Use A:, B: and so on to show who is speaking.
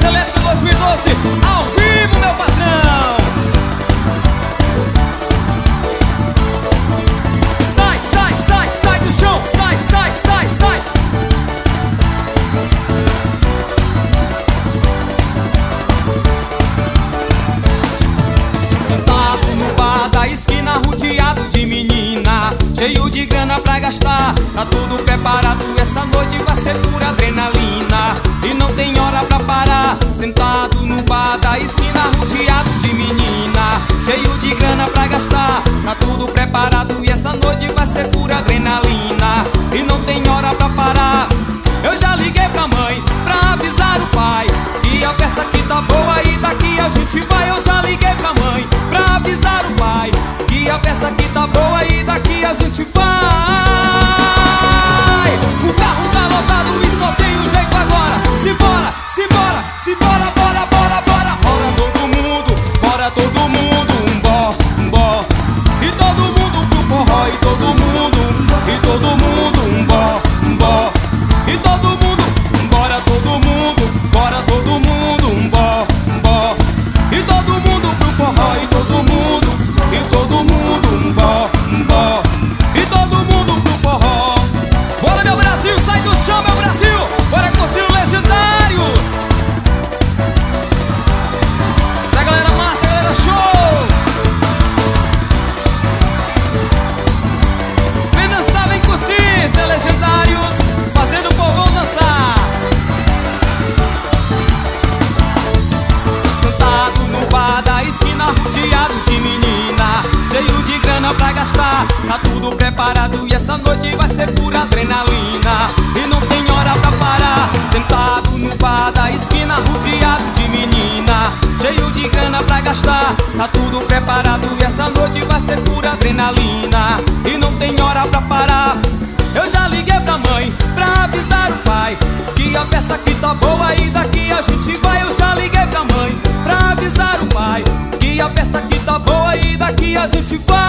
A: Elétrica 2012, ao vivo, meu patrão. Sai, sai, sai, sai do chão, sai, sai, sai, sai. Sentado no bar da esquina, rodeado de menina, cheio de grana pra gastar, tá tudo preparado, essa noite vai ser pura adrenalina e não tem hora pra parar. Sentado no bar da esquina, rodeado de menina, cheio de grana pra gastar, tá tudo preparado e essa noite vai ser pura adrenalina e não tem hora pra parar. Eu já liguei pra mãe pra avisar o pai que a festa aqui tá boa e daqui a gente vai. Eu já liguei pra mãe pra avisar o pai que a festa aqui tá boa e daqui a gente vai. O carro tá lotado e só tem um jeito agora. Simbora, simbora, simbora, bora, bora, bora. Bora todo mundo, bora todo mundo, bora, bora. E todo mundo pro forró, e todo mundo, e todo mundo, bora, bora. E todo mundo, bora todo mundo, bora todo mundo, bora, bora. E todo mundo pro forró, e todo mundo, e todo mundo, bora, bora. E todo mundo pro forró. Bora, meu Brasil, sai do chão, meu Brasil. Bora curtir os legendários. Essa galera massa, galera show. Vem dançar, vem curtir, cê legendários, fazendo o povão dançar. Sentado no bar da esquina, rodeado de menina, cheio de grana pra gastar, tá tudo preparado e essa noite vai ser pura adrenalina e não tem hora pra parar. Sentado no bar da esquina, rodeado de menina, cheio de grana pra gastar, tá tudo preparado e essa noite vai ser pura adrenalina e não tem hora pra parar. Eu já liguei pra mãe pra avisar o pai que a festa aqui tá boa e daqui a gente vai. Eu já liguei pra mãe pra avisar o pai que a festa aqui tá boa e daqui a gente vai.